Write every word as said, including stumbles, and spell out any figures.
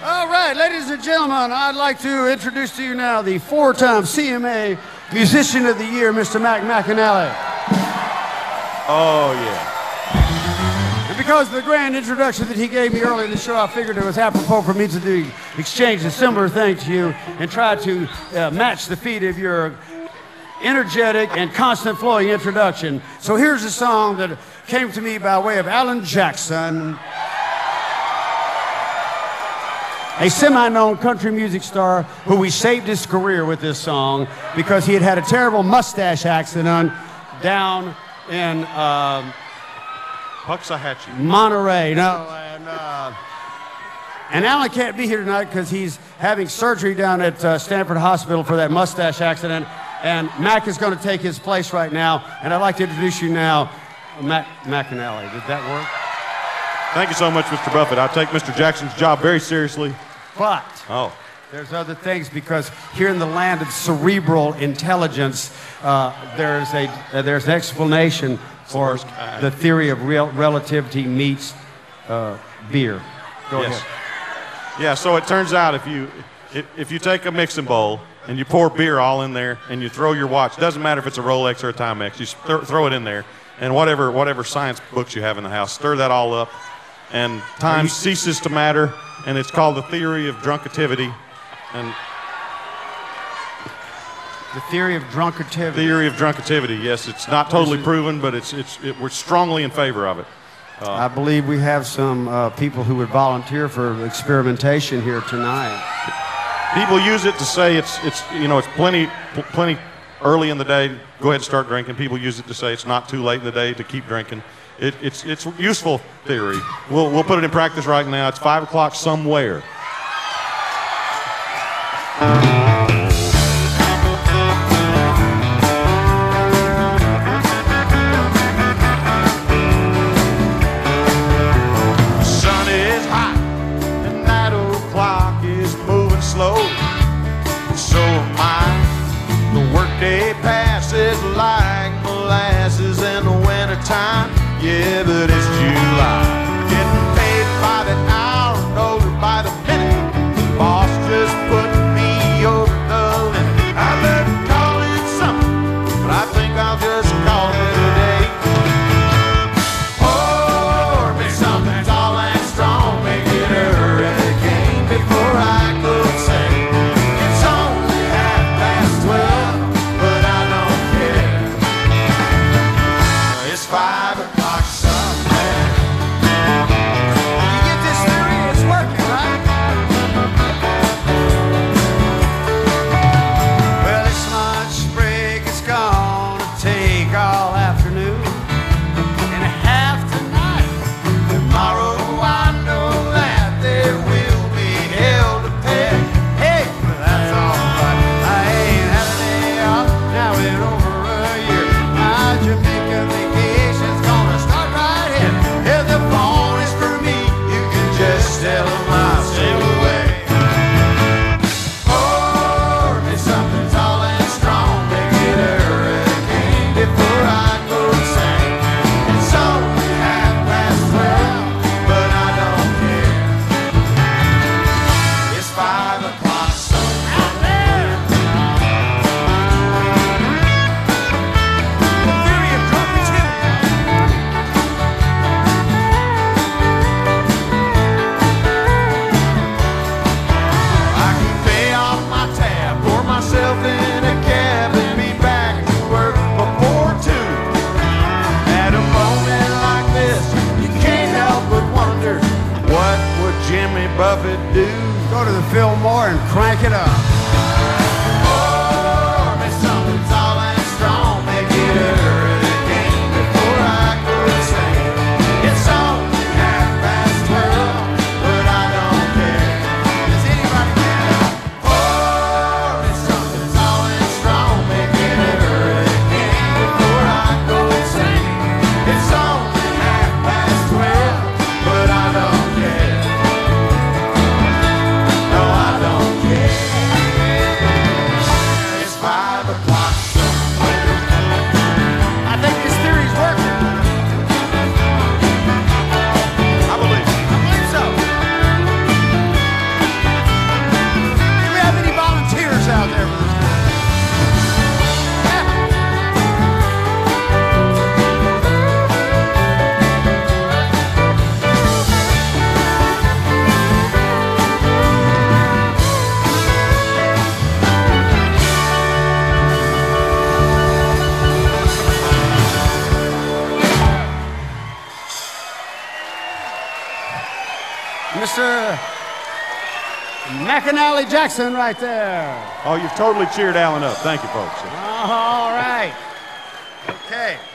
All right, ladies and gentlemen, I'd like to introduce to you now the four-time C M A Musician of the Year, Mister Mac McAnally. Oh, yeah. And because of the grand introduction that he gave me earlier in the show, I figured it was apropos for me to do, exchange a similar thing to you and try to uh, match the feat of your energetic and constant flowing introduction. So here's a song that came to me by way of Alan Jackson, a semi-known country music star who we saved his career with this song because he had had a terrible mustache accident down in uh, Puxahatchee. Monterey. No, and, uh, and Alan can't be here tonight because he's having surgery down at uh, Stanford Hospital for that mustache accident. And Mac is going to take his place right now. And I'd like to introduce you now, Mac McAnally. Did that work? Thank you so much, Mister Buffett. I take Mister Jackson's job very seriously. But oh. there's other things, because here in the land of cerebral intelligence, uh, there's a uh, there's an explanation for the theory of real relativity meets uh, beer. Go yes. ahead. Yeah. So it turns out if you if, if you take a mixing bowl and you pour beer all in there and you throw your watch, doesn't matter if it's a Rolex or a Timex, you th throw it in there, and whatever whatever science books you have in the house, stir that all up, and time ceases to matter. And it's called the theory of drunkativity. And the theory of drunkativity. Theory of drunkativity. Yes, it's not totally proven, but it's it's it, we're strongly in favor of it. Uh, I believe we have some uh, people who would volunteer for experimentation here tonight. People use it to say it's it's you know it's plenty plenty early in the day. Go ahead and start drinking. People use it to say it's not too late in the day to keep drinking. It, it's it's useful theory. We'll we'll put it in practice right now. It's five o'clock somewhere. Sun is hot and that old clock is moving slow. So am I. The workday passes like molasses in the wintertime. Yeah, but it's July. Getting paid by the hour, no by the minute. The boss just put me over the limit. I love to call it something, but I think I'll just call it a day. Pour me something tall and strong, make it a hurricane before I could sing. It's only half past twelve, but I don't care. It's five o'clock. Buffett do? Go to the Fillmore and crank it up. Pour me something tall and strong, make it a hurricane before I could sing. It's only half past twelve, but I don't care. Does anybody care? Pour me something tall and strong, make it a hurricane before I could sing. It's only half past twelve, but I don't care. No, I don't care. Mister McAnally Jackson right there. Oh, you've totally cheered Alan up. Thank you, folks. All right. Okay.